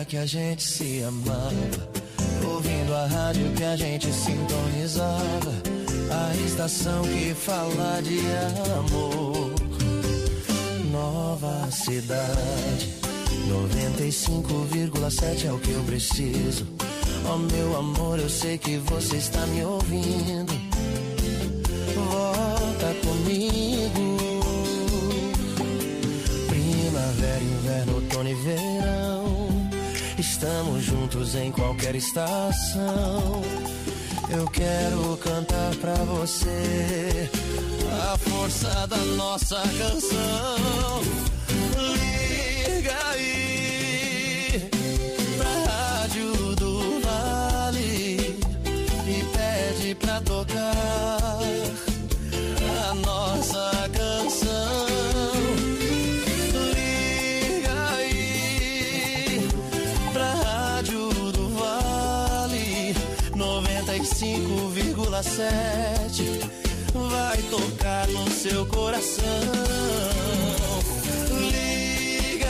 que a gente se amava, ouvindo a rádio que a gente sintonizava, a estação que fala de amor. Nova cidade, 95,7 é o que eu preciso. Oh meu amor, eu sei que você está me ouvindo. Volta comigo. Primavera, inverno, outono e verão, estamos juntos em qualquer estação. Eu quero cantar pra você a força da nossa canção. Liga aí pra Rádio do Vale e pede pra tocar a nossa canção. Liga aí pra Rádio do Vale 95,7, vai tocar no seu coração. Liga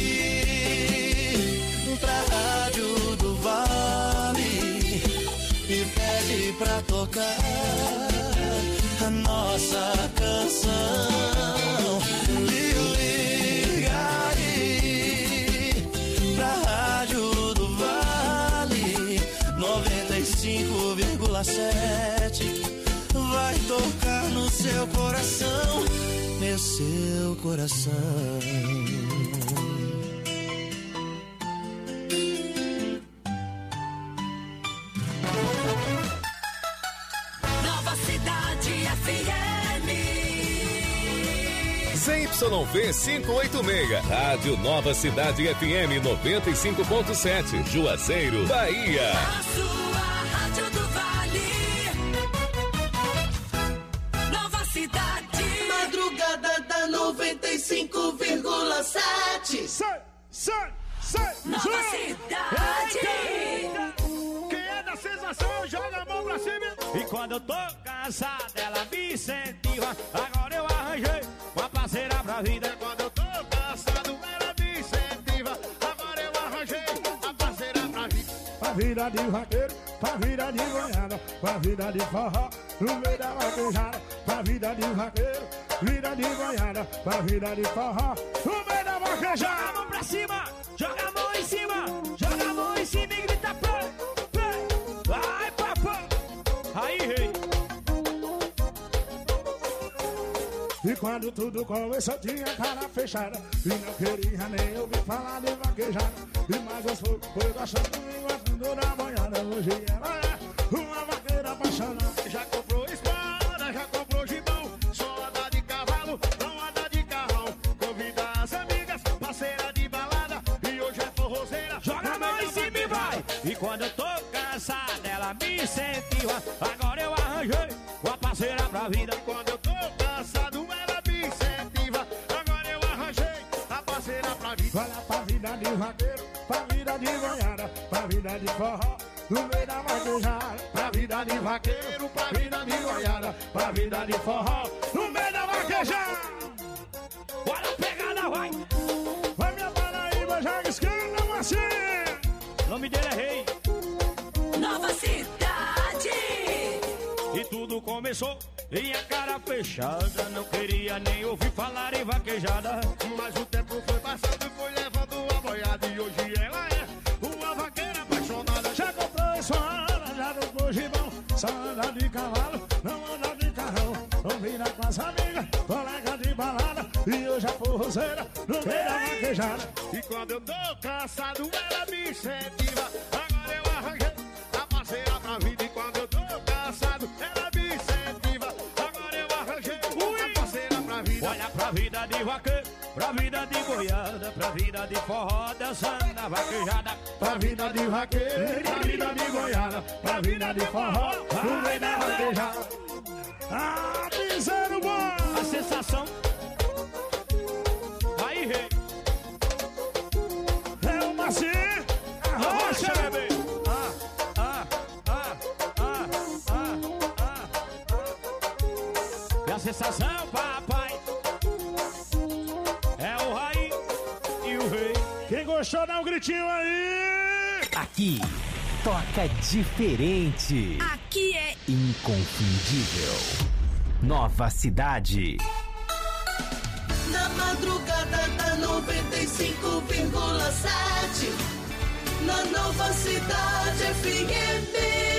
aí pra Rádio do Vale e pede pra tocar a nossa canção. Liga aí pra Rádio do Vale 95,7, vai tocar no seu coração, meu seu coração. Nova Cidade FM. ZYV 586, Rádio Nova Cidade FM 95.7, Juazeiro, Bahia. A sua Rádio do Vale. Nova Cidade. Madrugada da 95,7. Sai. Nova Cidade. Quem é da sensação, joga a mão pra cima. E quando eu tô cansado, ela me incentiva. Agora eu arranjei uma parceira pra vida. E quando eu tô cansado, ela me incentiva. Agora eu arranjei uma parceira pra vida. Pra vida de vaqueiro, pra vida de goiana, pra vida de forró, no meio da vaquejada. Pra vida de vaqueiro, vida de goiana, pra vida de forró, no meio da vaquejada. Joga a mão pra cima, joga a mão em cima, joga a mão em cima e grita play, play. Vai papai, aí rei. E quando tudo começou tinha cara fechada e não queria nem ouvir falar de vaquejada. E mais aos poucos foi gostando e gostando da boiada. Hoje ela é uma vaqueira apaixonada. Já comprou espada, já comprou gibão, só anda de cavalo, não anda de carrão. Convida as amigas, parceira de balada, e hoje é forrozeira. Joga a mão em cima e vai. E quando eu tô cansado ela me incentiva. Agora eu arranjei uma parceira pra vida. E quando eu tô cansado ela me incentiva. Agora eu arranjei a parceira pra vida. Olha pra vida de vaqueiro, pra vida de goiada, pra vida de forró, no meio da vaquejada. Pra vida de vaqueiro, pra vida de goiada, pra vida de forró, no meio da vaquejada. Olha a pegada, vai. Vai minha Paraíba, joga esquerda, assim. O nome dele é Rei. Nova Cidade. E tudo começou em a cara fechada. Não queria nem ouvir falar em vaquejada. Mas o tempo foi passando e foi levando a boiada. E hoje ela é uma vaqueira apaixonada. Já comprou espada, já comprou gibão, só anda de cavalo, não anda de carrão. Combina com as amigas, colega de balada, e hoje é forrozeira no meio da vaquejada. E quando eu tô cansado ela me incentiva. Agora eu arranjei a parceira pra vida. E quando eu tô cansado ela me incentiva. Agora eu arranjei a parceira pra vida. Olha pra vida de vaqueiro, pra vida de goiada, pra vida de forró, dançando na vaquejada. Pra vida de vaqueiro, pra vida de goiada, pra vida de forró, no meio da vaquejada. Ah, piseiro bom! A sensação. Aí, rei. É o macio, a rocha, bebê. E a sensação, papai, é o Raí e o rei. Quem gostou, dá um gritinho aí. Aqui, toca diferente. Aqui é inconfundível. Nova Cidade. Na madrugada da 95,7. Na Nova Cidade FM.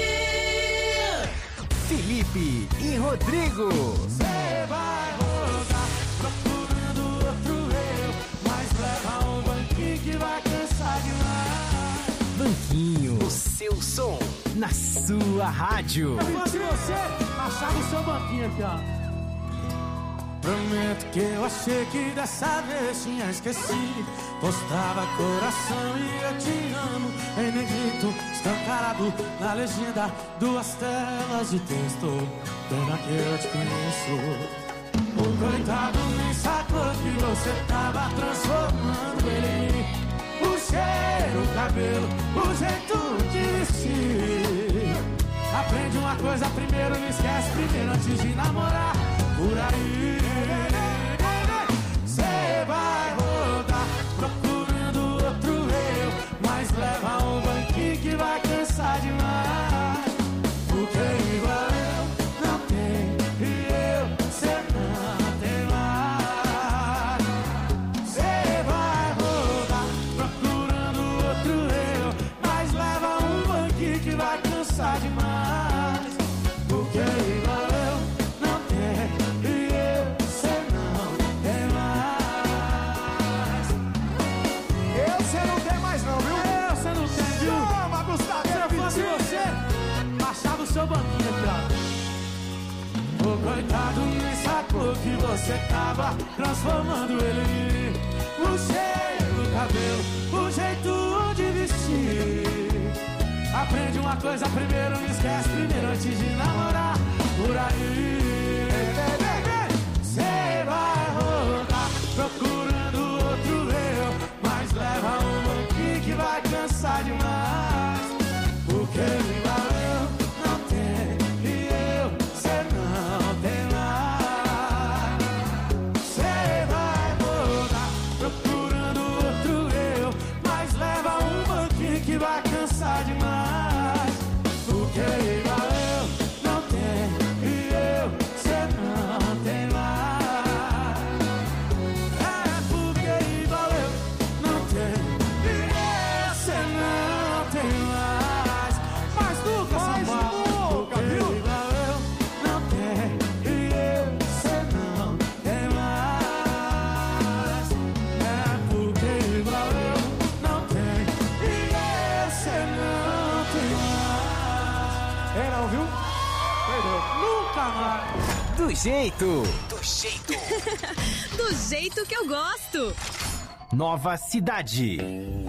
Felipe e Rodrigo. Cê vai rodar procurando outro eu, mas leva um banquinho que vai cansar demais. Banquinho, o seu som na sua rádio. Se fosse você, achava o seu banquinho aqui, ó. Prometo que eu achei que dessa vez tinha esquecido. Postava coração e eu te amo em negrito, escancarado na legenda, 2 telas de texto. Pena que eu te conheço. O coitado nem sacou que você tava transformando ele em mim. O cheiro, o cabelo, o jeito de vestir. Aprende uma coisa primeiro, não esquece primeiro antes de namorar. Por aí cê vai rodar procurando outro eu, mas leva um banquinho que vai cansar demais. Porque igual eu não tem e eu cê não tem mais. Cê vai rodar procurando outro eu, mas leva um banquinho que vai cansar demais. Porque igual eu não tem e eu cê não tem mais. Eu cê não tem mais não, viu? Eu cê não tem, viu? Chama, Gustavo! Se eu fosse você, baixava o seu banquinho aqui, ó. O coitado nem sacou que você tava transformando ele em mim. O cheiro, o cabelo, o jeito de vestir. Aprende uma coisa primeiro, não esquece primeiro antes de namorar. Por aí cê vai rodar procurando outro eu, mas leva um banquinho que vai cansar demais. Porque igual eu não tenho e eu cê não tem mais. Cê vai rodar procurando outro eu, mas leva um banquinho que vai cansar demais. Porque igual eu não tenho e eu cê não tem mais. É porque igual eu não tenho e eu cê não tem mais. Mas nunca, porque igual eu não tenho e eu cê não tem mais. É porque igual eu não tenho e eu cê não tem mais. É, não, viu? Perdeu. Nunca mais. Do jeito. do jeito que eu gosto. Nova Cidade.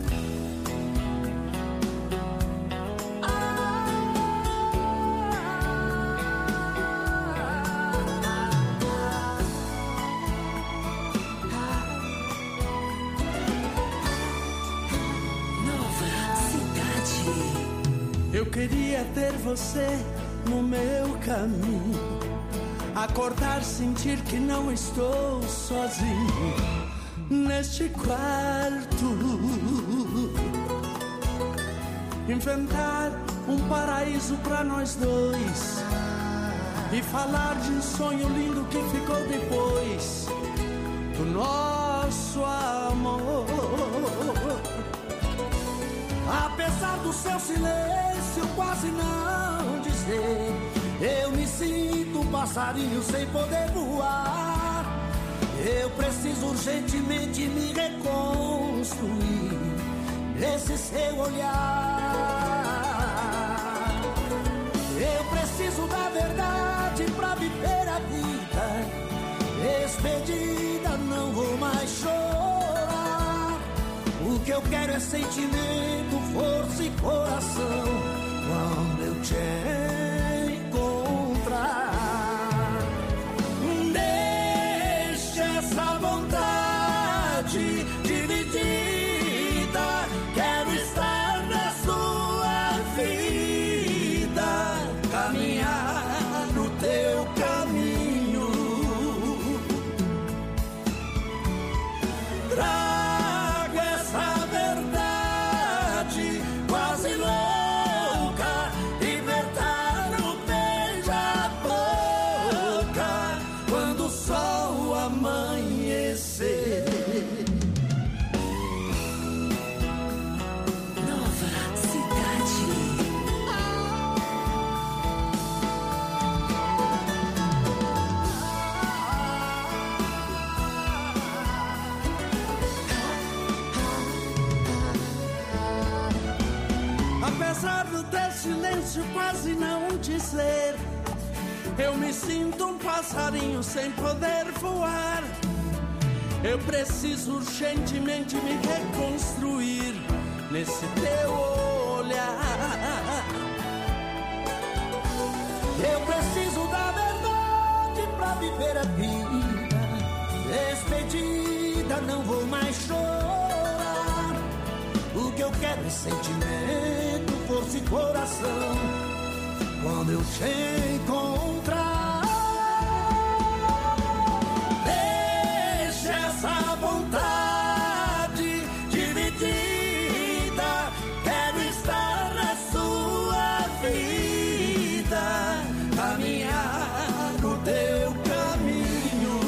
Nova Cidade. Eu queria ter você no meu caminho. Acordar, sentir que não estou sozinho neste quarto. Inventar um paraíso pra nós dois e falar de um sonho lindo que ficou depois do nosso amor. Apesar do seu silêncio quase não dizer, eu me sinto um passarinho sem poder voar. Eu preciso urgentemente me reconstruir nesse seu olhar. Eu preciso da verdade pra viver a vida. Despedida, não vou mais chorar. O que eu quero é sentimento, força e coração. Quando eu te encontrar, deixa essa vontade dividida. Quero estar na sua vida, caminhar no teu caminho. Trago essa verdade quase quase não dizer. Eu me sinto um passarinho sem poder voar. Eu preciso urgentemente me reconstruir nesse teu olhar. Eu preciso da verdade pra viver a vida. Despedida, não vou mais chorar. O que eu quero é sentimento, força e coração. Quando eu te encontrar, deixa essa vontade dividida. Quero estar na sua vida, caminhar no teu caminho.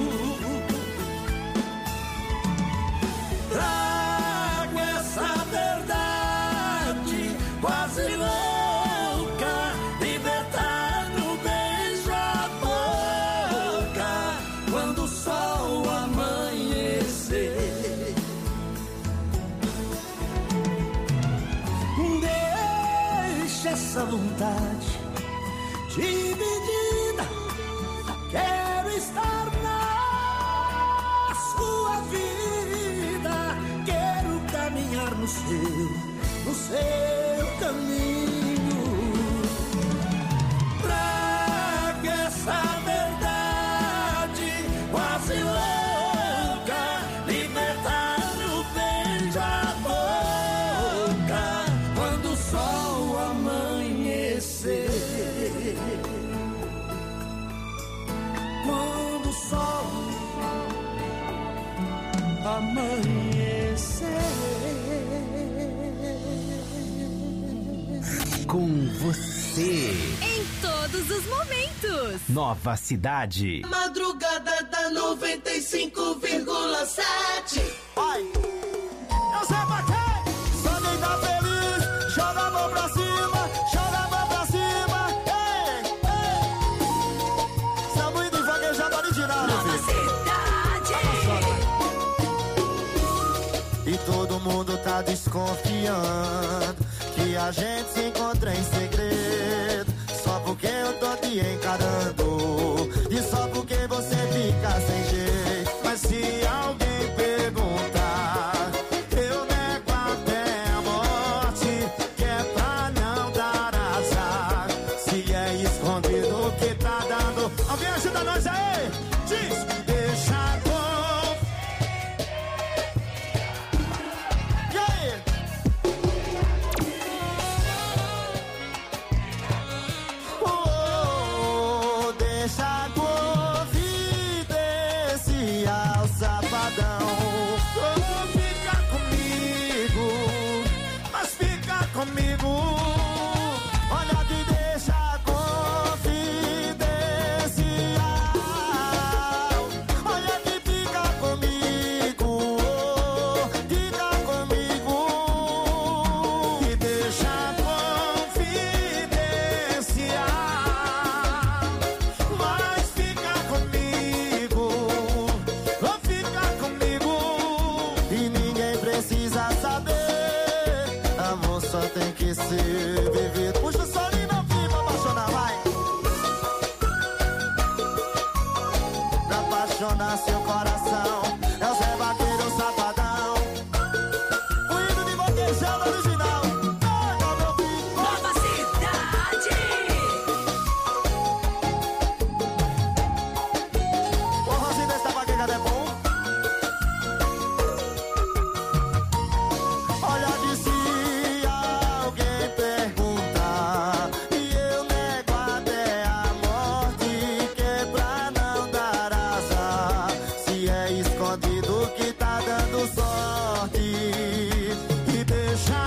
Trago essa verdade quase louca, libertar no beijo a boca, quando o sol amanhecer. Deixa essa vontade dividida. Quero estar na sua vida. Quero caminhar no seu caminho. Traga essa verdade quase louca, libertar o beijo a boca, quando o sol amanhecer. Quando o sol amanhecer. Com você. Em todos os momentos. Nova Cidade. Madrugada da 95,7. Vai! Eu sei pra quê? Só quem tá feliz, joga a mão pra cima, joga a mão pra cima. Ei, ei! São muito vaquejado original, meu Nova filho. Cidade. E todo mundo tá desconfiando que a gente se encontra em segredo, só porque eu tô te encarando e só porque você fica sem jeito. Mas se alguém perguntar, eu nego até a morte, que é pra não dar azar. Se é escondido que tá dando, alguém ajuda nós aí? Diz, deixa com... E aí? Deixa confidenciar o safadão. Fica comigo, mas fica comigo. Olha que deixa confidenciar. Olha que fica comigo, fica comigo. E deixa confidenciar. Mas fica comigo, ou fica comigo. E ninguém precisa saber. Amor só tem que ser vivido. Puxa o solinho no fim pra apaixonar, vai. Pra apaixonar seu coração. É o Zé Vaqueiro Safadão. O hino de Boquejão original. Pega, meu filho. Nova Cidade. O Rosinho dessa vaquejada é bom. Olha que se alguém perguntar, e eu nego até a morte, que é pra não dar azar. Se é escondido que tá dando sorte. E deixa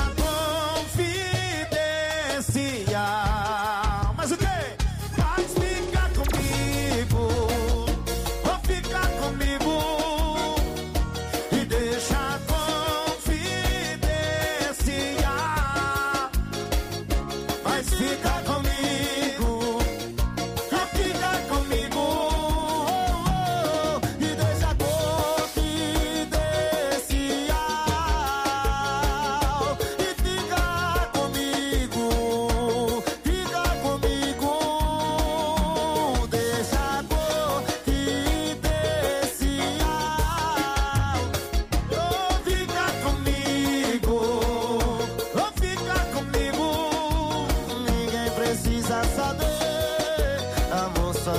confidenciar. Mas o quê? Mas fica comigo, ou fica comigo. E deixa confidenciar. Mas fica comigo, ou fica comigo. E deixa confidenciar. E fica comigo,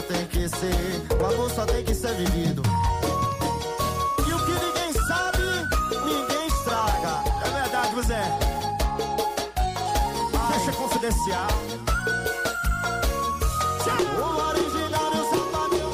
tem que ser, o amor só tem que ser vivido. E o que ninguém sabe, ninguém estraga. É verdade, José. Deixa confidencial. O original do Salvador.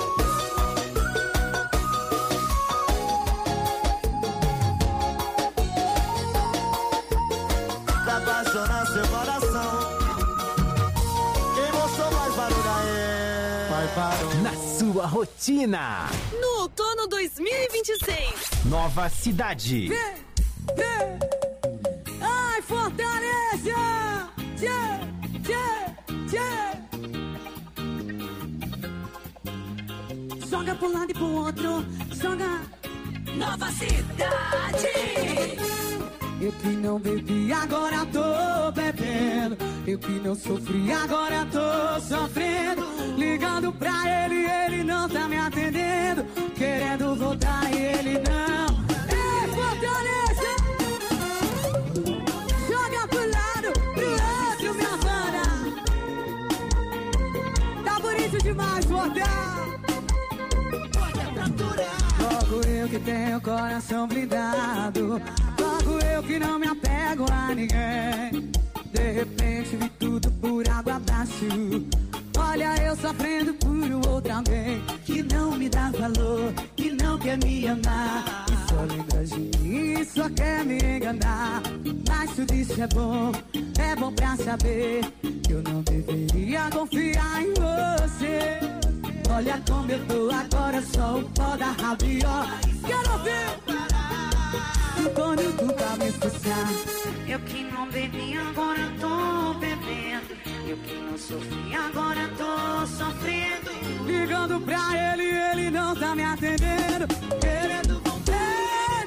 Pra apaixonar seu coração. Quem mostrou mais barulho aí? Vai barulho. Na sua rotina. No outono 2026. Nova cidade. Ai, Fortaleza! Joga pro lado e pro outro, joga. Nova cidade. Eu que não bebi, agora tô bebendo. Eu que não sofri, agora tô sofrendo. Ligando pra ele, ele não tá me atendendo. Querendo voltar e ele não. Ei, Fortaleza! Joga pro lado, pro outro, minha banda. Tá bonito demais, Fortaleza. Logo eu que tenho coração blindado. Logo eu que não me apego a ninguém. De repente vi tudo por água abaixo. Olha eu sofrendo por outro alguém que não me dá valor, que não quer me amar, que só lembra de mim, só quer me enganar. Mas tudo isso é bom pra saber que eu não deveria confiar em você. Olha como eu tô agora, só o pó da rabiola. Quero ver quando tu tá me expulsar. Eu que não bebi, agora tô bebendo. Eu que não sofri, agora tô sofrendo. Ligando pra ele, ele não tá me atendendo. Querendo voltar,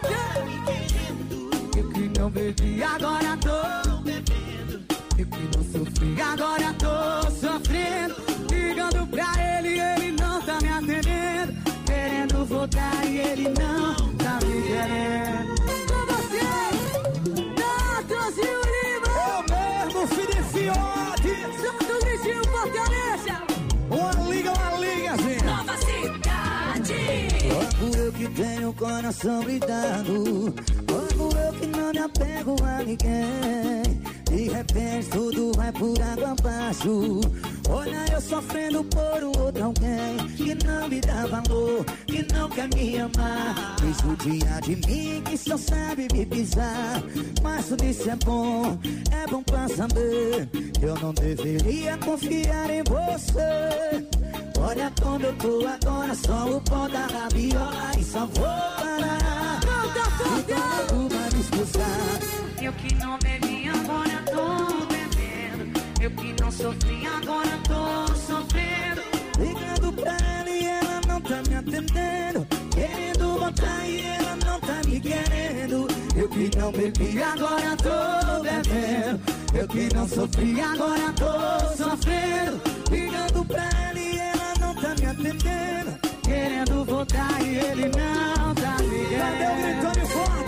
eu que não bebi, agora tô bebendo. Eu que não sofri, agora tô sofrendo. Ligando pra ele, ele não tá me atendendo. Querendo voltar e ele não tá me querendo. Com você, Natos e o Lima. Eu mesmo, filho de fiote. Santo Gritinho, Fortaleza. Uma liga, gente. Nova cidade. Logo eu que tenho o coração blindado. Logo eu que não me apego a ninguém. De repente tudo vai por água abaixo. Olha eu sofrendo por outro alguém que não me dá valor, que não quer me amar. Diz o dia de mim que só sabe me pisar. Mas tudo isso é bom pra saber que eu não deveria confiar em você. Olha como eu tô agora, só o pó da rabiola e só vou parar. Então tu vai me expulsar. Eu que não bebi, agora tô bebendo. Eu que não sofri, agora tô sofrendo. Ligando pra ela e ela não tá me atendendo. Querendo voltar e ela não tá me querendo. Eu que não bebi, agora tô bebendo. Eu que não sofri, agora tô sofrendo. Ligando pra ela e ela não tá me atendendo. Querendo voltar e ele não tá me querendo. Cadê o gritando forte?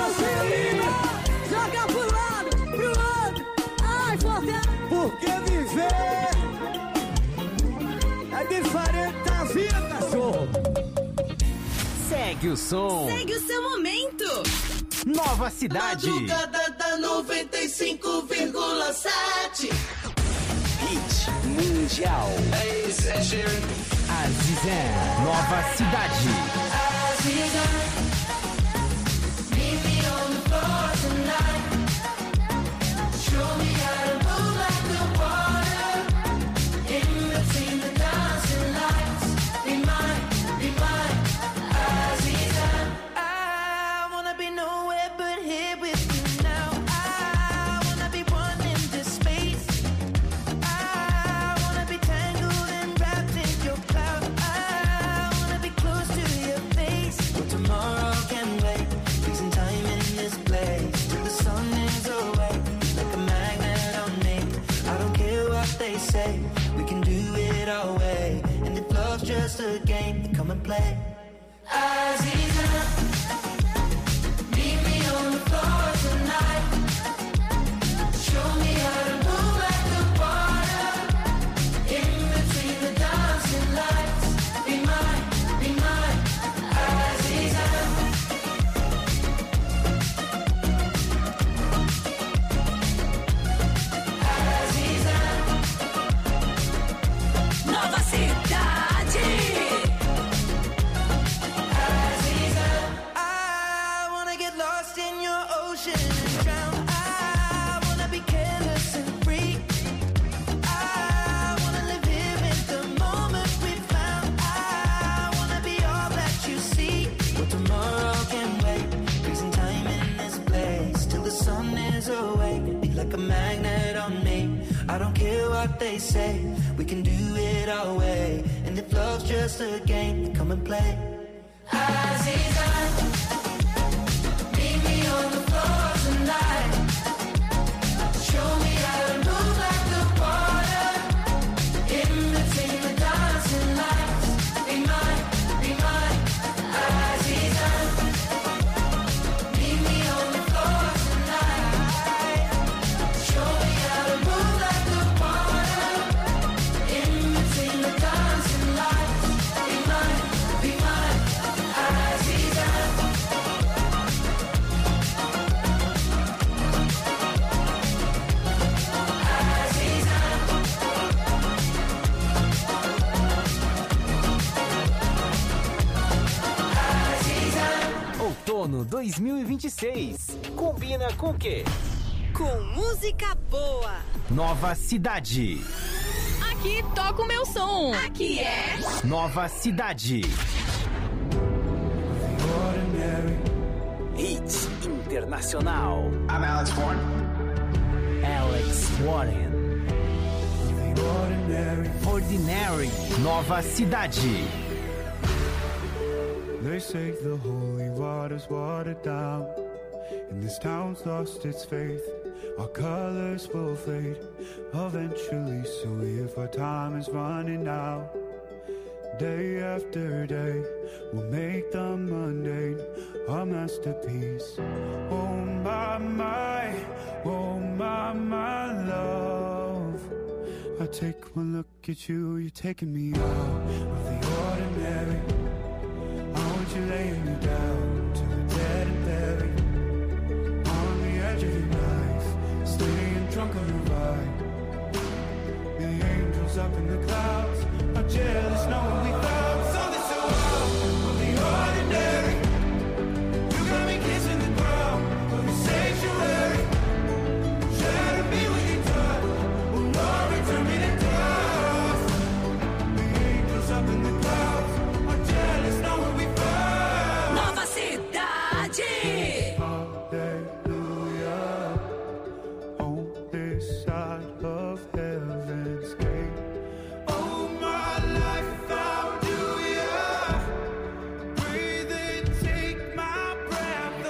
Joga pro lado, pro outro. Ai, Fortaleza. Porque viver é diferente da vida, cachorro. Segue o som. Segue o seu momento. Nova cidade. Madrugada da 95,7. Hit mundial. Azizé. Nova cidade. Just a game, come and play. Aziza, meet me on the floor tonight. Show me how to move like the water in between the dancing what they say. We can do it our way. And if love's just a game, come and play. Azizan, meet me on the floor tonight. Show me how to move like the water. In between the dancing lights. Be mine, Azizan. Meet me on the floor tonight. Show me how to move like the water. In between the dancing lights. Be mine, Azizan. Outono 2026. Combina com o quê? Com música boa. Nova Cidade. Aqui toca o meu som. Aqui é Nova Cidade. Hits Internacional. I'm Alex Warren. Alex Warren. Ordinary. Nova Cidade. They say the holy water's watered down, and this town's lost its faith. Our colors will fade eventually, so if our time is running out, day after day, we'll make the mundane a masterpiece. Oh my, love. I take one look at you, you're taking me out of the ordinary. You laying me down to the dead and buried on the edge of your knife, staying drunk on your ride. The angels up in the clouds are jealous knowing we found something so out of the ordinary. You got me kissing the ground of the sanctuary. Shadow me when you touch, will not return me to dust. The angels up in the clouds are jealous knowing we found. Hallelujah, on this side of heaven's gate. Oh, my life found you, yeah. Breathe in, take my breath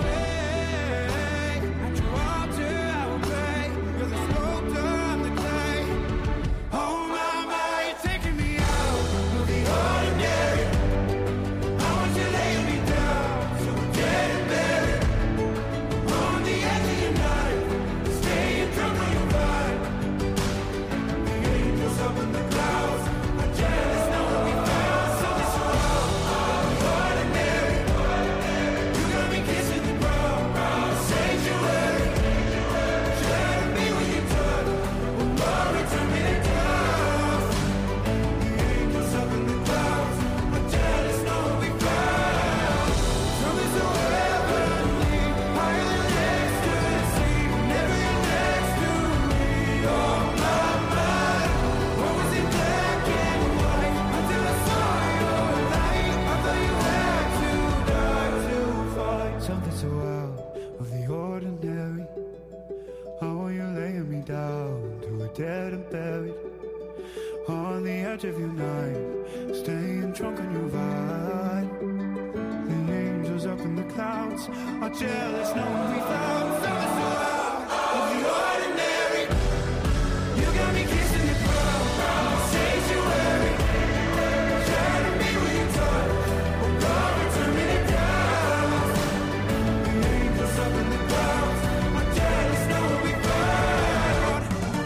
away. At your altar I will pray. You're the sculptor, I'm the clay. Oh, my, you're taking me out of the ordinary. I want you laying me down, so dead and buried. On the edge of your night, staying drunk on your ride. The angels up in the clouds are jealous knowing we found something so out of the ordinary. You got me kissing the ground, sanctuary. Shadow me when you touch, will not return me to dust. The angels up in the clouds are jealous knowing we found something so heavenly, higher than ecstasy. Whenever you're next to me, oh my mind, what was in black and white until I saw your light. I thought you had to die to find something so out of the ordinary. How are you laying me down to a dead and buried on the edge of your night, staying drunk on your ride. The angels up in the clouds are jealous knowing we found something so out of the ordinary. You got me kissing the ground, sanctuary. Shadow me when you touch, oh God, return me to dust. The angels up in the clouds are jealous knowing we found.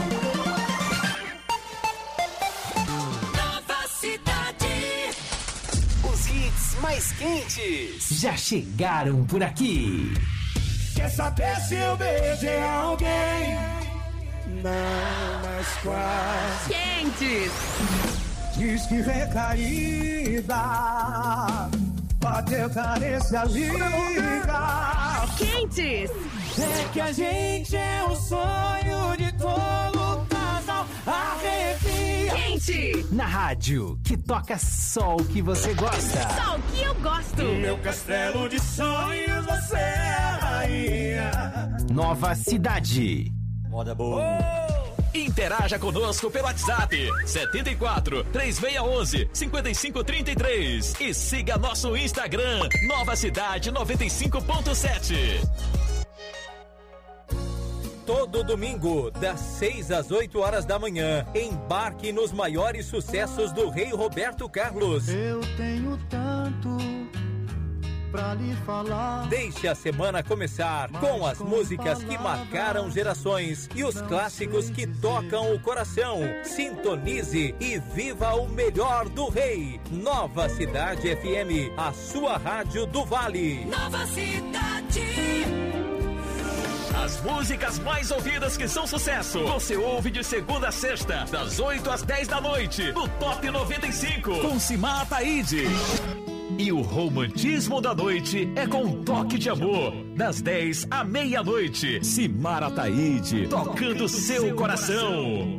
Nova Cidade. Os hits mais quentes já chegaram por aqui. Quer saber se eu beijei alguém? Não, mas quase. Quentes. Diz que recaída, bateu carência, liga. Quentes. É que a gente é o sonho de todo casal. Arrepia. Quente. Na rádio que toca só o que você gosta. Só o que eu gosto. Meu castelo de sonhos, você é a rainha. Nova Cidade. Moda boa. Interaja conosco pelo WhatsApp 74 3611 5533 e siga nosso Instagram Nova Cidade 95.7. Todo domingo, das 6 às 8 horas da manhã, embarque nos maiores sucessos do Rei Roberto Carlos. Eu tenho tanto pra lhe falar. Deixe a semana começar com as músicas que marcaram gerações e os clássicos que tocam o coração. Sintonize e viva o melhor do Rei. Nova Cidade FM, a sua rádio do Vale. Nova Cidade. As músicas mais ouvidas que são sucesso, você ouve de segunda a sexta, das 8 às 10 da noite, no Top 95, com Simar Ataíde. E o romantismo da noite é com um toque de amor, das 10 à meia-noite. Simar Ataíde, tocando seu coração.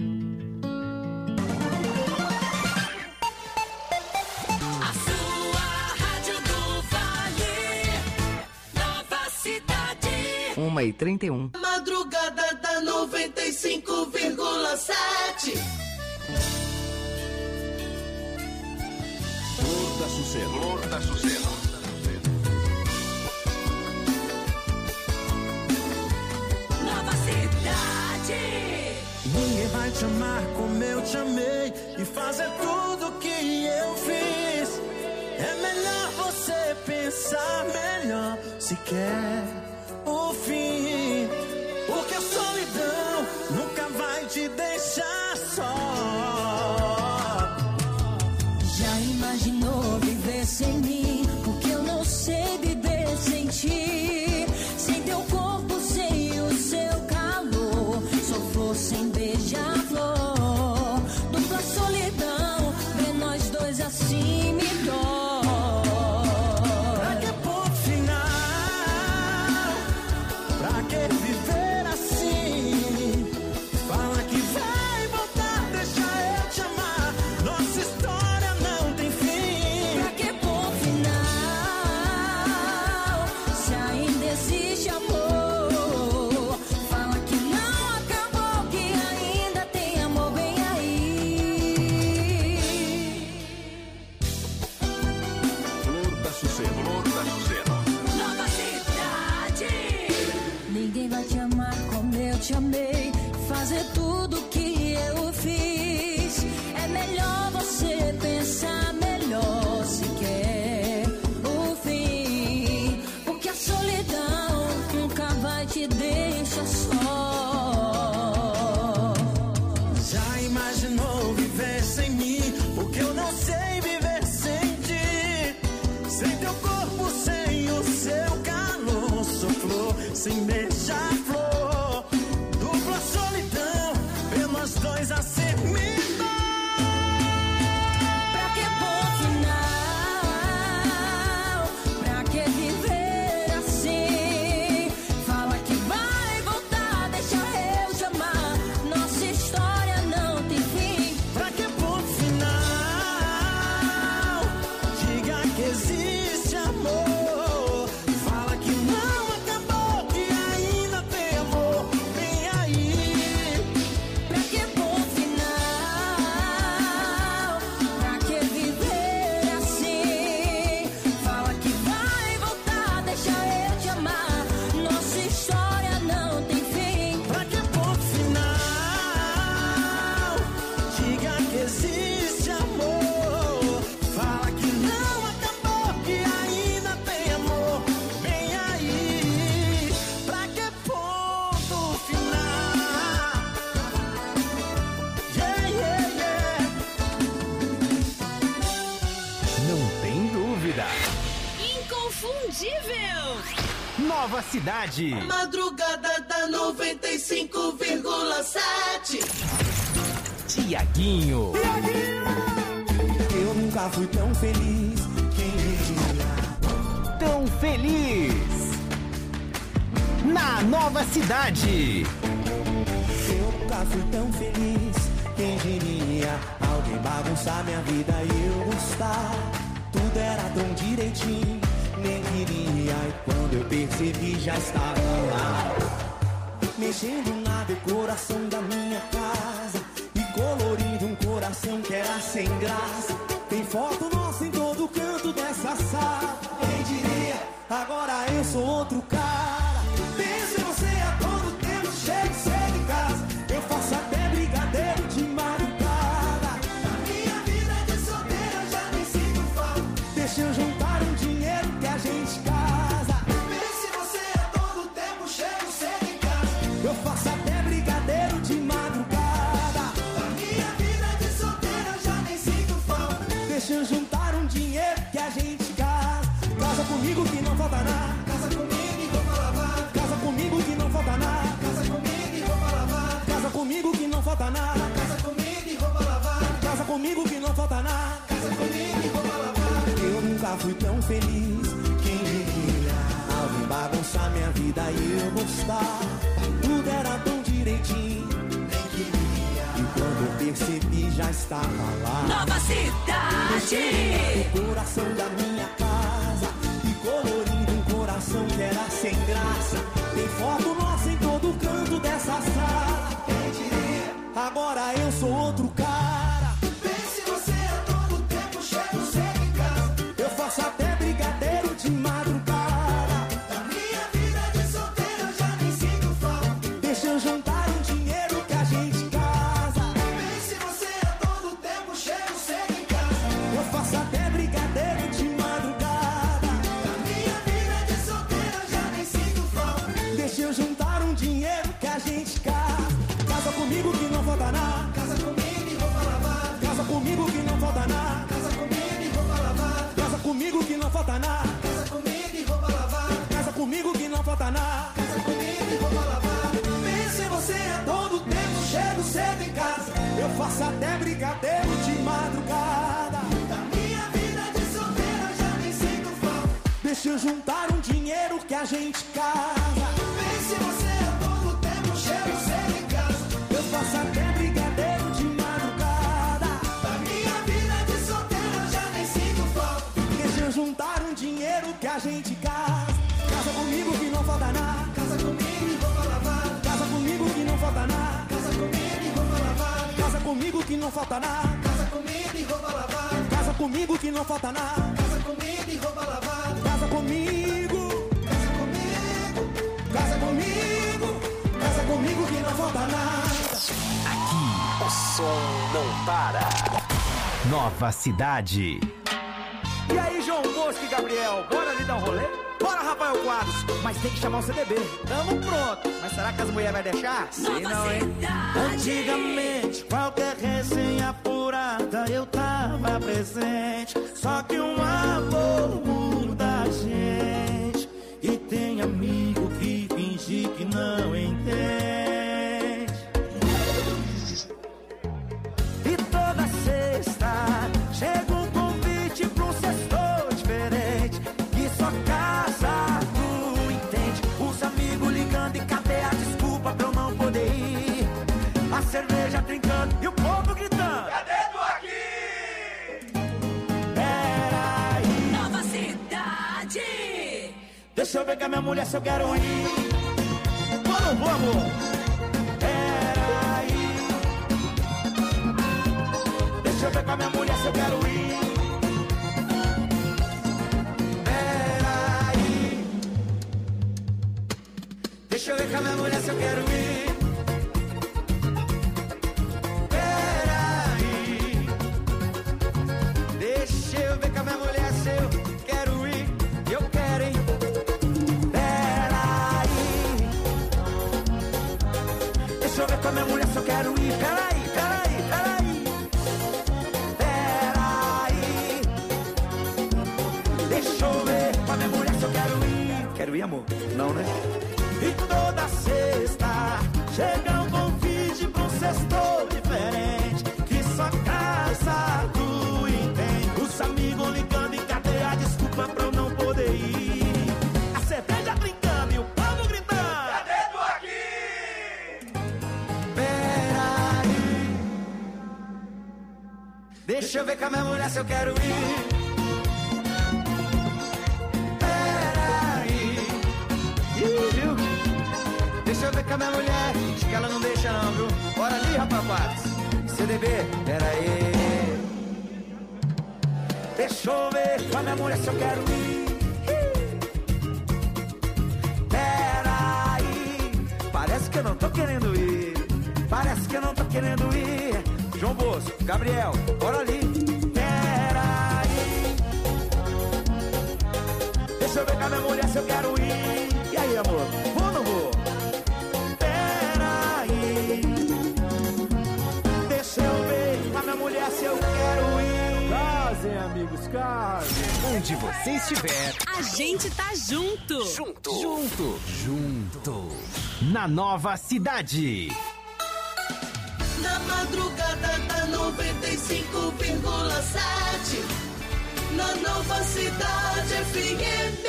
A sua rádio do Vale, Nova Cidade. 1h31. Madrugada da 95,7. Flor da Suceno. Nova Cidade. Ninguém vai te amar como eu te amei e fazer tudo que eu fiz. É melhor você pensar melhor se quer o fim, porque a solidão nunca vai te deixar só. Já imaginou viver sem mim? Porque eu não sei viver sem ti. Sem teu corpo, sem o seu calor. Sou flor sem beija-flor. Dupla solidão, vê nós dois assim me dói. Pra que ponto final? Pra que viver assim? Fala que vai voltar, deixa eu te amar. Nossa história não tem fim. Pra que ponto final? Se ainda existe amor. Fala que não acabou, que ainda tem amor bem aí. Flor da Suceno. Nova Cidade. Ninguém vai te amar como eu te amei, fazer tudo que eu fiz. É melhor você pensar melhor se quer o fim, porque a solidão nunca vai te deixar só. Já imaginou viver sem mim? Porque eu não sei viver sem ti. Sem teu corpo, sem o seu calor. Sou flor sem beija-flor. Dupla solidão, vê nós dois assim me dói. Pra que ponto final? Pra que viver assim? Fala que vai voltar, deixa eu te amar. Nossa história não tem fim. Pra que ponto final? Diga que existe amor. Fala que não acabou, que ainda tem amor. Vem aí. Pra que ponto final? Pra que viver assim? Fala que vai voltar, deixa eu te amar. Nossa história não tem fim. Pra que ponto final? Diga que existe amor. Fala que não acabou, que ainda tem amor. Vem aí. Pra que ponto final? Yeah, yeah, yeah. Não tem dúvida. Inconfundível. Nova Cidade. Madrugada da 95,7. Tiaguinho. Eu nunca fui tão feliz. Quem diria? Tão feliz. Na Nova Cidade. Eu nunca fui tão feliz. Quem diria? Alguém bagunçar minha vida e eu gostar. Tudo era tão direitinho. Nem queria. E quando eu percebi, já estava lá. mexendo na decoração da minha casa e colorindo um coração que era sem graça. Tem foto nossa em todo canto dessa sala. Quem diria, agora eu sou outro cara. Penso em você a todo tempo, chego cedo em casa. Eu faço até brigadeiro de madrugada. A minha vida de solteira eu já nem sinto falta. Deixa eu juntar um dinheiro que a gente casa. Penso em você a todo tempo, chego cedo em casa. Eu faço até brigadeiro de madrugada. A minha vida de solteira eu já nem sinto falta. Deixa eu juntar um dinheiro que a gente casa. Casa comigo que não falta nada. Casa comigo e roupa lavada. Casa comigo que não falta nada. Casa comigo e roupa lavada. Casa comigo que não falta nada. Casa comigo e roupa lavada. Casa comigo que não falta nada. Casa comigo e roupa lavada. Eu nunca fui tão feliz. Quem diria? Alguém bagunçar minha vida e eu gostar. Tudo era tão direitinho. Nem queria. E quando eu percebi já estava lá. Nova cidade. O coração da minha casa e colorindo um coração que era sem graça. Tem foto nossa em todo canto dessa sala. Quem diria? Agora eu sou outro cara. Pense você a todo tempo, chego cedo em casa. Eu faço até brigadeiro de madrugada. Da minha vida de solteiro eu já nem sinto falta. Deixa eu juntar um dinheiro que a gente casa. Pense você a todo tempo, chego cedo em casa. Eu faço até brigadeiro de madrugada. Da minha vida de solteiro eu já nem sinto falta. Deixa eu juntar um dinheiro que a gente casa. Casa comigo que não falta nada. Casa comigo e roupa lavada. Casa comigo que não falta nada. Casa comigo e roupa lavada. Casa comigo que não falta nada. Casa comigo e roupa lavada. Casa comigo que não falta nada. Casa comigo e roupa lavada. Penso em você a todo tempo, chego cedo em casa. Eu faço até brigadeiro de madrugada. Da minha vida de solteira já nem sinto falta. Deixa eu juntar um dinheiro que a gente casa. Pense em você a todo tempo, chego cedo em casa. Eu faço até brigadeiro de madrugada. Da minha vida de solteira eu já nem sinto falta. Deixa eu juntar um dinheiro que a gente casa. Casa comigo que não falta nada. Casa comigo e roupa lavada. Casa comigo que não falta nada. Casa comigo e roupa lavada. Casa comigo que não falta nada. Casa comigo e roupa lavada. Casa comigo que não falta nada. Casa comigo e roupa lavada. Casa comigo. Casa comigo. Casa comigo. Casa comigo que não falta nada. Aqui o som não para. Nova cidade. E aí, João Bosco e Gabriel, bora ali dar um rolê? Bora, Rafael Quadros, mas tem que chamar o CDB. Tamo pronto, mas será que as mulheres vão deixar? Sei não, hein? Antigamente, qualquer resenha furada eu tava presente. Só que um amor muda a gente. E tem amigo que finge que não entende. E toda sexta chega um convite pra um sextou diferente. Que só casado entende. Os amigos ligando e cadê a desculpa pra eu não poder ir? A cerveja trincando e o povo gritando: cadê tu aqui? Peraí. Nova cidade. Deixa eu ver com a minha mulher se eu quero ir. Vou, não vou, amor? Peraí. Deixa eu ver com a minha mulher se eu quero ir. Peraí. Deixa eu ver com a minha mulher se eu quero ir. Peraí. Deixa eu ver com a minha mulher se eu quero ir. Eu quero, hein? Peraí. Deixa eu ver com a minha mulher se eu quero ir. Peraí, peraí, peraí. Peraí. Deixa eu ver com a minha mulher se eu quero ir. Quero ir, amor? Não, né? E toda sexta chega um convite pra um sextou diferente. Que só casado entende. Os amigos ligando e cadê a desculpa pra eu não poder ir? A cerveja brincando e o povo gritando: cadê tu aqui? Peraí. Deixa eu ver com a minha mulher se eu quero ir. Peraí. Deixa eu ver com a minha mulher, acho que ela não deixa não, viu? Bora ali, rapaz. CDB, pera aí. Deixa eu ver com a minha mulher se eu quero ir. Pera aí, parece que eu não tô querendo ir. Parece que eu não tô querendo ir. João Bosco, Gabriel, bora ali. Pera aí. Deixa eu ver com a minha mulher se eu quero ir. E aí, amor, vou ou não vou? Pera aí. Deixa eu ver com a minha mulher se eu quero ir. Casem, amigos, casem. Onde você estiver, A gente tá junto. junto. Na Nova Cidade. Na madrugada da 95,7 na Nova Cidade FM.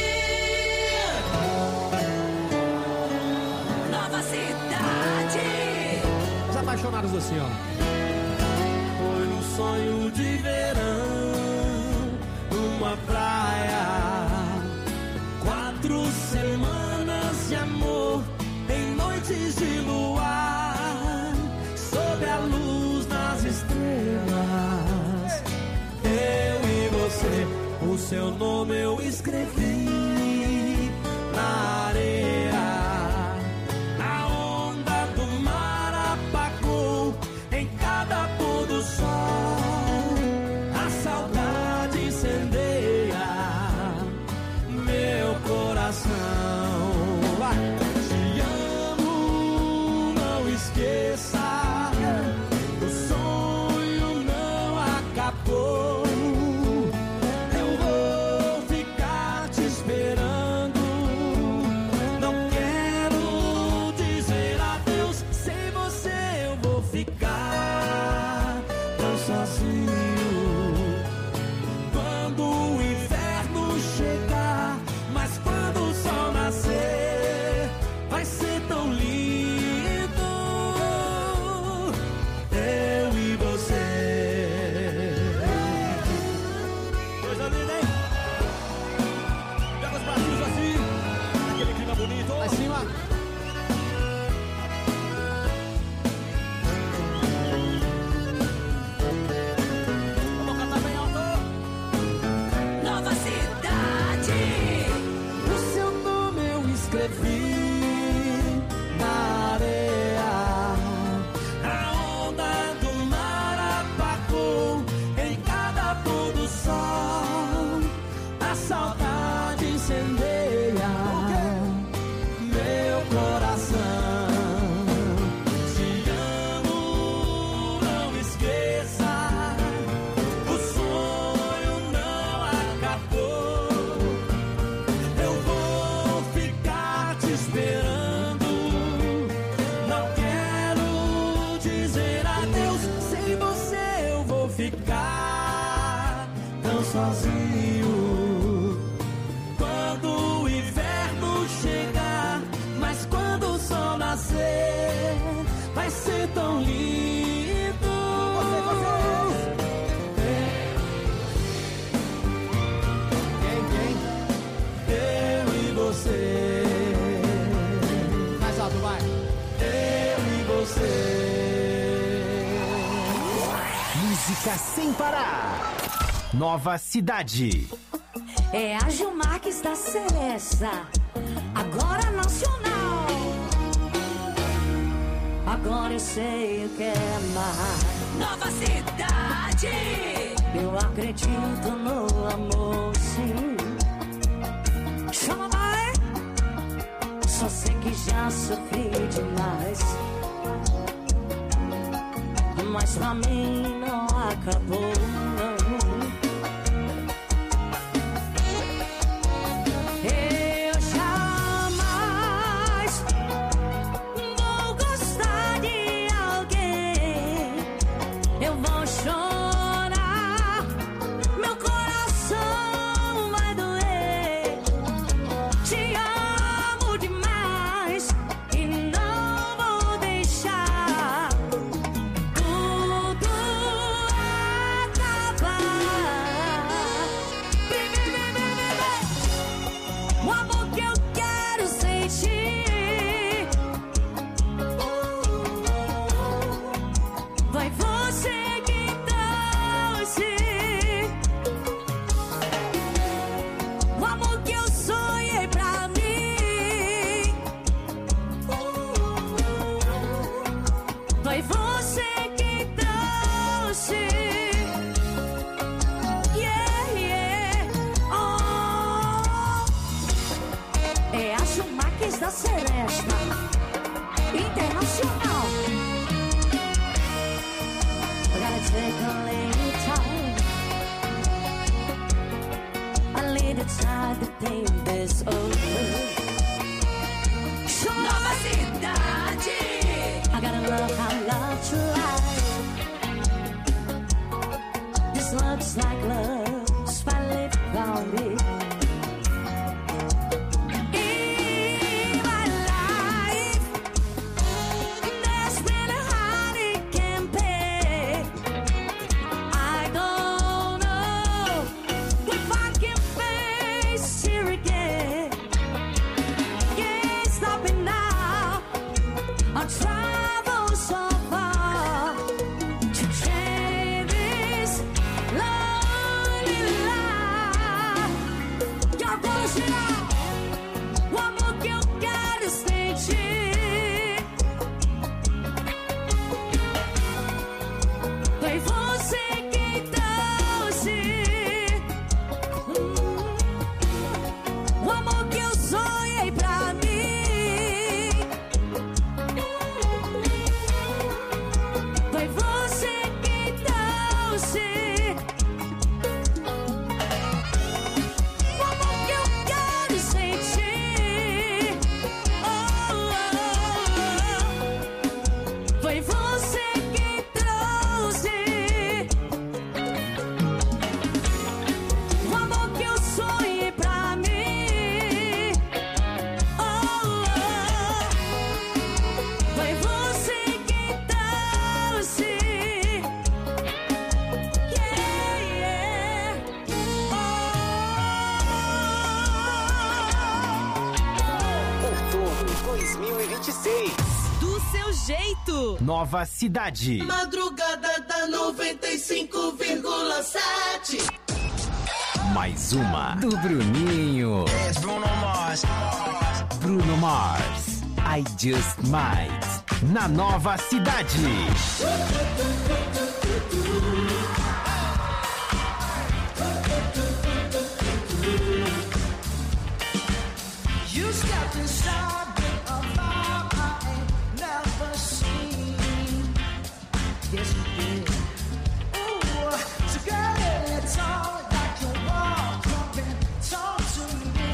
Nova Cidade. Os apaixonados do senhor. Foi um sonho de verão, numa praia. 4 semanas de amor, em noites de luar, sob a luz das estrelas. Eu e você, o seu nome eu escrevi na areia. A onda do mar apagou em cada pôr do sol. A saudade incendeia meu coração. Te amo, não esqueça. O sonho não acabou. Eu vou ficar te esperando. Não quero dizer adeus. Sem você eu vou ficar tão sozinho. Quando o inverno chegar, mas quando o sol nascer, vai ser tão lindo, eu e você. Coisa linda, hein? Pega os bracinhos assim, aquele clima bonito. Lá em cima. Vamos cantar bem alto. Nova Cidade. O seu nome eu escrevi na areia. A onda do mar apagou em cada pôr do sol. A saudade incendeia meu coração. Te amo, não esqueça. O sonho não acabou. Eu vou ficar te esperando. Não quero dizer adeus. Sem você eu vou ficar tão sozinho. Quando o inverno chegar, mas quando o sol nascer, vai ser tão lindo. Quem? Eu e você. Mais alto, vai. Eu e você. Música sem parar. Nova Cidade. É a Gilmarques da Celesta, agora nacional. Agora eu sei o que é amar. Nova Cidade. Eu acredito no amor, sim. Chama, vai. Só sei que já sofri demais, mas pra mim não acabou, não. Eu jamais vou gostar de alguém. Eu vou chorar, meu coração vai doer. Te amo demais e não vou deixar tudo acabar. trouxe. Yeah, yeah. Oh. É a Schumacher da Seresta Internacional. We gotta take a little time, a little time to think this over. Nova cidade. I gotta love how love tries. This looks like love's finally found me. Nova cidade. Madrugada da 95,7. Mais uma do Bruninho. Bruno Mars. Bruno Mars. I Just Might. Na Nova cidade. You stepped inside with a vibe I ain't never seen. Yes, you did. Ooh, so girl, it's all like you walk up and talk to me.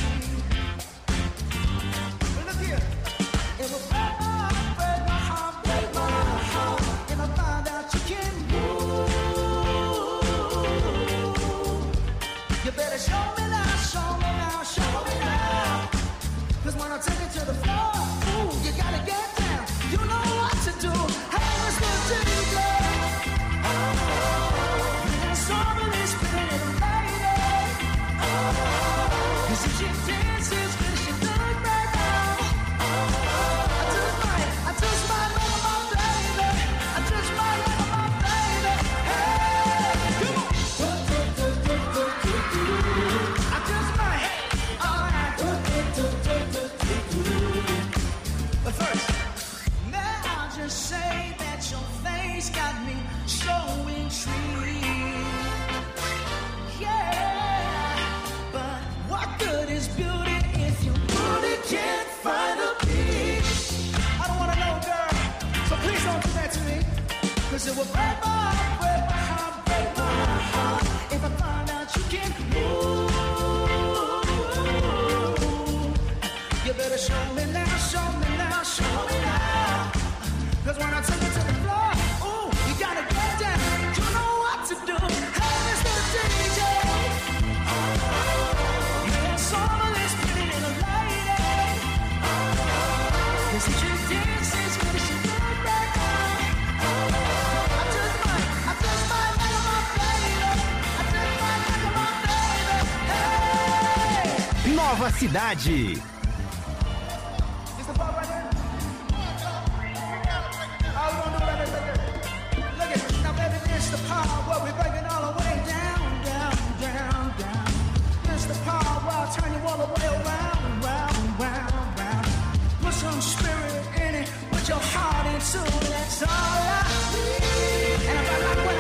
But look here, it will break my heart, break my heart, and I find out you can move. You better show me now, show me now, show me now. 'Cause when I take it to the floor, ooh, you gotta get down. You know what to do. Hey, Mr. DJ. Oh, sorry, spinning lady. Oh, 'cause if she dances, will she look right now? I just might love my baby. I just might love my baby. Hey, come on. I just might. All right. But first, may I just say that your face got me so intrigued. Yeah, but what good is beauty if your booty can't find a beat? I don't wanna know, girl, so please don't do that to me. 'Cause it will break my heart, break my heart, break my heart if I find out you can move. You better show me now, show me now, show me now. 'Cause when I take it to the floor, ooh, you gotta get down. You know what to do. Hey, Mr. DJ. Yeah, someone is pretty little lady. 'Cause if she dances, will she look right now? I just might like my baby. I just might like my baby. Hey. Nova cidade. This the part right here? All we gonna do right here. Look at now, baby, this the part where we break it all the way down, down, down, down. This the part where I turn you all the way around, round, round, round. Put some spirit in it, put your heart into it. That's all I need. And if I like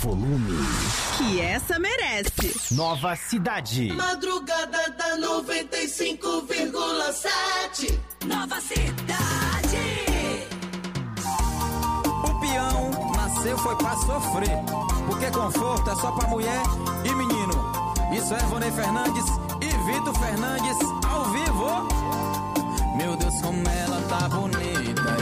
volume que essa merece. Nova Cidade. Madrugada da 95,7. Nova Cidade. O peão nasceu foi pra sofrer, porque conforto é só pra mulher e menino. Isso é Vonei Fernandes e Vitor Fernandes ao vivo. Meu Deus, como ela tá bonita,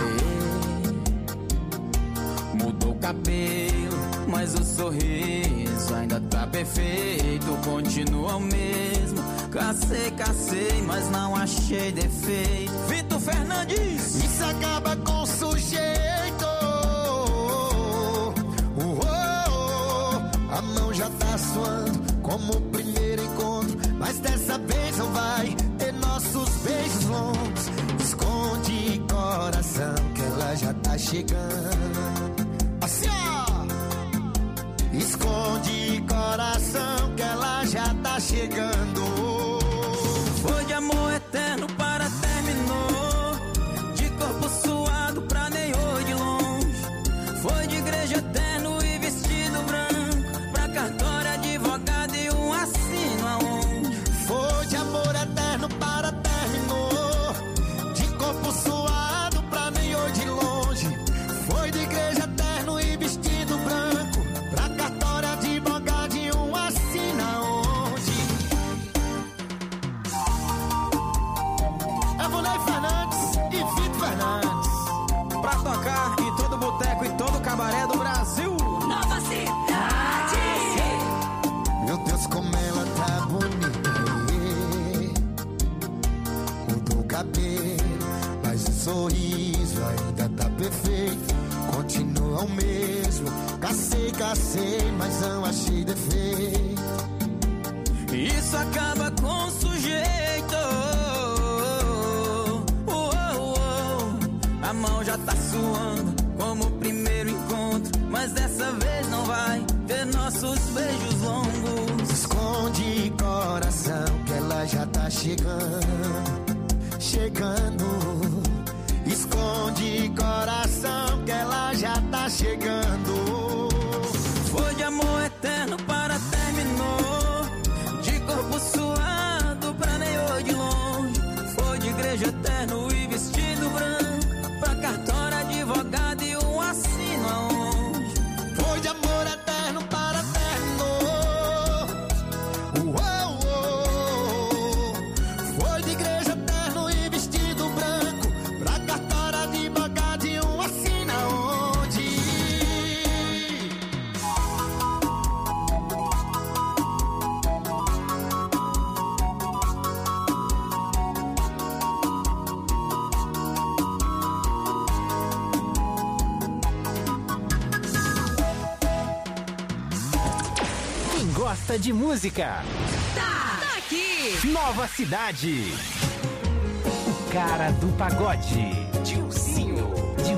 mudou o cabelo, mas o sorriso ainda tá perfeito, continua o mesmo. Cacei, mas não achei defeito. Vitor Fernandes. Isso acaba com o sujeito. A mão já tá suando como o primeiro encontro, mas dessa vez não vai ter nossos beijos longos. Esconde coração que ela já tá chegando. Assim ó. Esconde coração que ela já tá chegando. Foi de amor eterno para terminou, de corpo suado pra nem oi de longe. Foi de igreja eterno e vestido branco, pra cartório, advogado e um assino aonde. Foi de amor eterno para terminou, de corpo suado pra nem oi de longe. Foi de igreja eterno e vestido branco, pra cartório, advogado e um assino aonde. É Vonei Fernandes e Vitor Fernandes, pra tocar em todo boteco e todo cabaré do Brasil. Nova Cidade. Meu Deus, como ela tá bonita. Mudou o cabelo, mas o sorriso ainda tá perfeito, continua o mesmo. Cacei, mas não achei defeito. Isso acaba com o sujeito. A mão já tá suando como o primeiro encontro, mas dessa vez não vai ter nossos beijos longos. Esconde coração que ela já tá chegando. Esconde coração que ela já tá chegando. Foi de amor eterno para terminou, de corpo suado pra nem oi de longe. Foi de igreja eterno e vestido branco, pra cartório, advogado e um assino aonde. Foi de amor eterno para terminou. Foi de igreja eterno e vestido branco, pra cartório, advogado e um assino aonde. Quem gosta de música, Tá aqui. Nova Cidade. O cara do pagode, Dilcinho.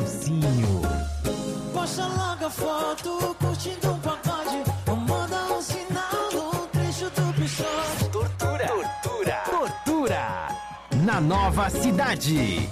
Posta logo a foto, curtindo um pagode. Ou manda um sinal no trecho do pichote. Tortura. Na Nova Cidade.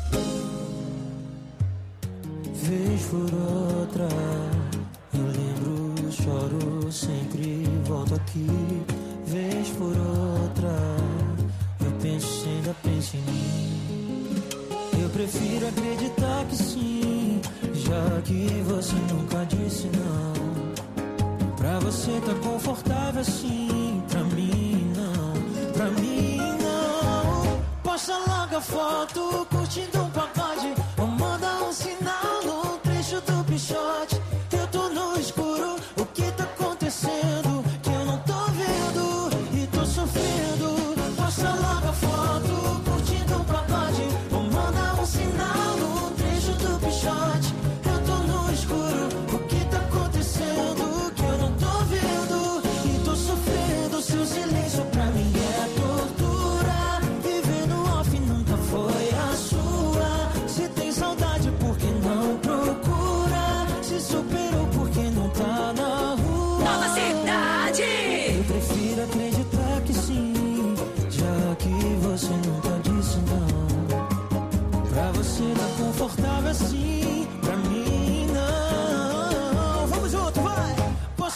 Vez por outra, eu lembro, choro, sempre volto aqui. Vez por outra, eu penso, ainda penso em mim. Eu prefiro acreditar que sim, já que você nunca disse não. Pra você tá confortável assim, pra mim não, pra mim não. Posta logo a foto, curtindo um pagode. Ou manda um sinal no trecho do pichote. Eu tô no escuro, o que tá acontecendo? Que eu não tô vendo e tô sofrendo. Posta logo a foto, curtindo um pagode. Ou manda um sinal no trecho do pichote. Eu tô no escuro, o que tá acontecendo? Que eu não tô vendo e tô sofrendo. Seu silêncio pra mim é tortura. Viver no off nunca foi a sua. Se tem saudade, por que não procura? Se superou, por que não tá na rua? Nova Cidade. Eu prefiro acreditar que sim, já que você nunca disse não. Pra você tá confortável assim, pra mim não. Vamos junto, vai!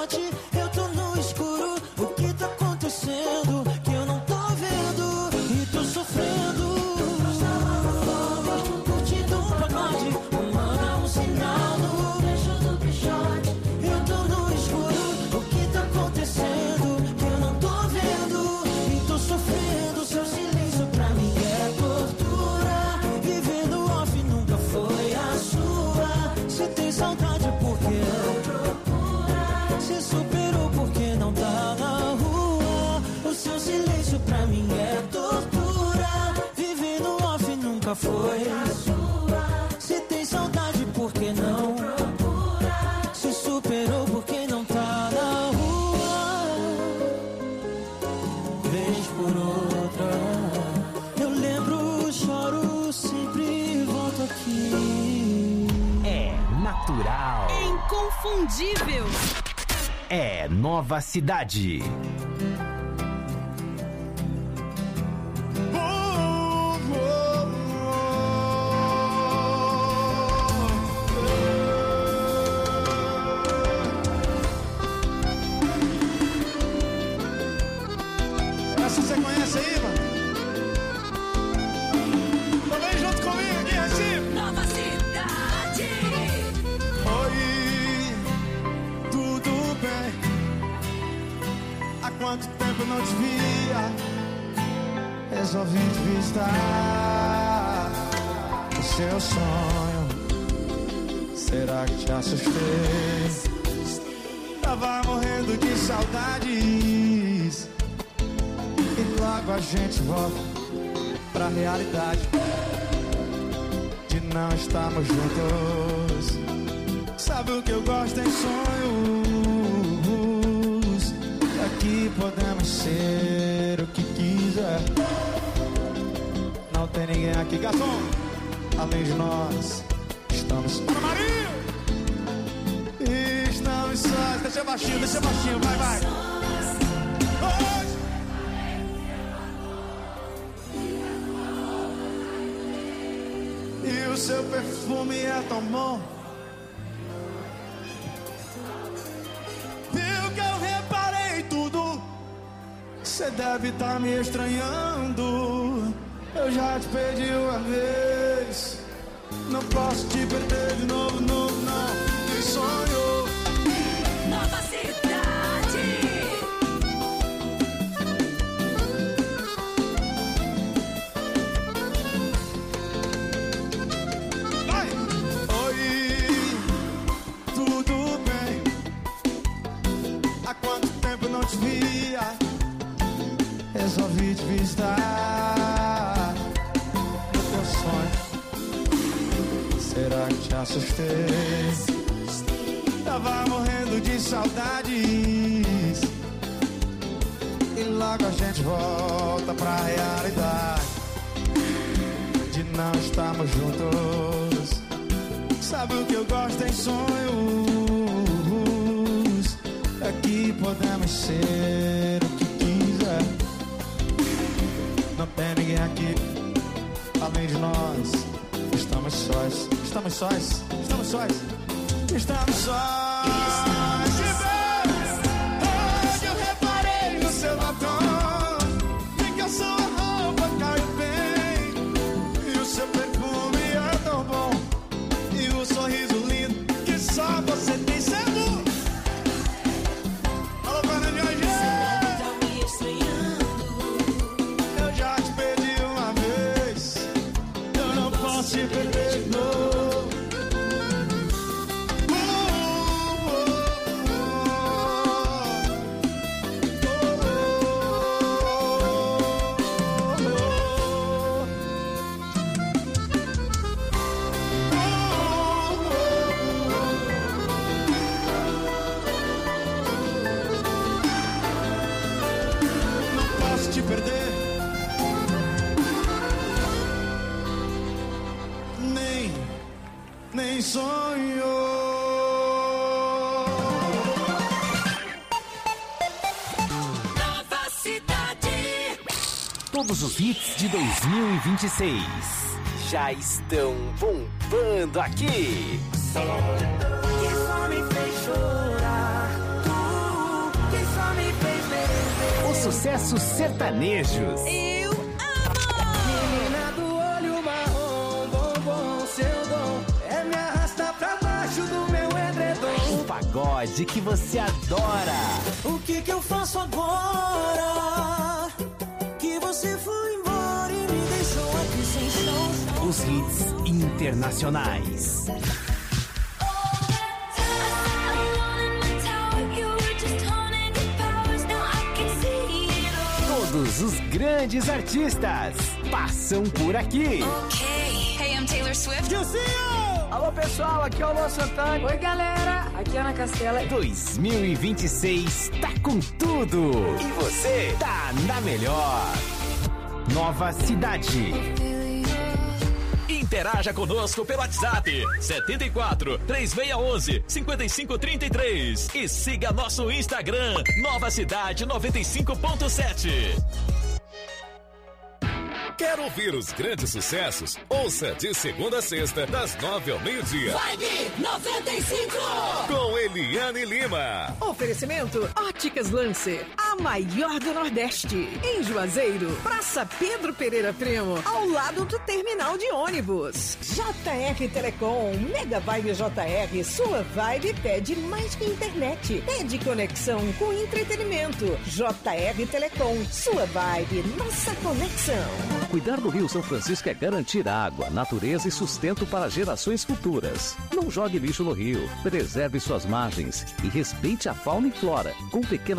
pichote. Eu tô no escuro, o que tá acontecendo? Que eu não tô vendo e tô sofrendo. Curtindo um pagode, manda um sinal no beijo do pichote. Eu tô no escuro, o que tá acontecendo? Que eu não tô vendo e tô sofrendo. Seu silêncio pra mim é tortura. Viver no off nunca foi a sua. Se tem saudade porque se superou porque não tá na rua. O seu silêncio pra mim é tortura. Viver no off nunca foi a sua. Se tem saudade porque não se superou porque não tá na rua. Vez por outra eu lembro, choro, sempre volto aqui. É natural. É inconfundível. É Nova Cidade. Essa você conhece aí, mano? Então vem junto comigo aqui, Recife. Nova Cidade. Oi, tudo bem? Há quanto tempo eu não te via? Resolvi te visitar. O seu sonho, será que te assustei? Tava morrendo de saudades. E logo a gente volta pra realidade de não estarmos juntos. Sabe o que eu gosto em sonhos? Aqui podemos ser o que quiser. Não tem ninguém aqui, garçom, além de nós. Estamos para Maria. Estamos sós. Deixa baixinho, vai, vai. Hoje. E o seu perfume é tão bom. Viu que eu reparei tudo. Cê deve tá me estranhando. Eu já te perdi uma vez. Não posso te perder de novo, não. Nem sonho. Nova Cidade. Vai! Oi, tudo bem? Há quanto tempo eu não te via? Resolvi te visitar. No teu sonho, será que te assustei? Tava morrendo de saudades. E logo a gente volta pra realidade de não estarmos juntos. Sabe o que eu gosto em sonhos? Aqui podemos ser o que quiser. Não tem ninguém aqui além de nós. Estamos sós. Estamos sós. Estamos sós. Estamos sós. Hoje eu reparei no seu batom. Vi que a sua roupa caiu bem. E o seu perfume é tão bom. E o sorriso lindo que só você tem, Semu. Alô, Fernandinho G. Tá me estranhando. Eu já te perdi uma vez. Eu não posso te perder de novo. Nem sonho. Nova Cidade. Todos os hits de 2026 já estão bombando aqui. Que só me fez chorar. sucessos sertanejos. Eu Menina do olho marrom, bombom, seu dom é me arrastar pra baixo do meu edredom. O pagode que você adora. O que eu faço agora? Que você foi embora e me deixou aqui sem chão. Os hits internacionais. Todos os grandes artistas passam por aqui. Hey, I'm Taylor Swift. Alô pessoal, aqui é o Luan Santana. Oi galera, aqui é Ana Castela. 2026 tá com tudo. E você tá na melhor. Nova Cidade. Interaja conosco pelo WhatsApp 74 3611 5533 e siga nosso Instagram Nova Cidade 95.7. Quer ouvir os grandes sucessos? Ouça de segunda a sexta, das 9 ao meio-dia. Vibe 95! Com Eliane Lima. Oferecimento Óticas Lancer, a maior do Nordeste. Em Juazeiro, Praça Pedro Pereira Primo, ao lado do terminal de ônibus. JR Telecom, Mega Vibe JR, sua vibe pede mais que internet. Pede conexão com entretenimento. JR Telecom, sua vibe, nossa conexão. Cuidar do Rio São Francisco é garantir água, natureza e sustento para gerações futuras. Não jogue lixo no rio, preserve suas margens e respeite a fauna e flora. Com pequenas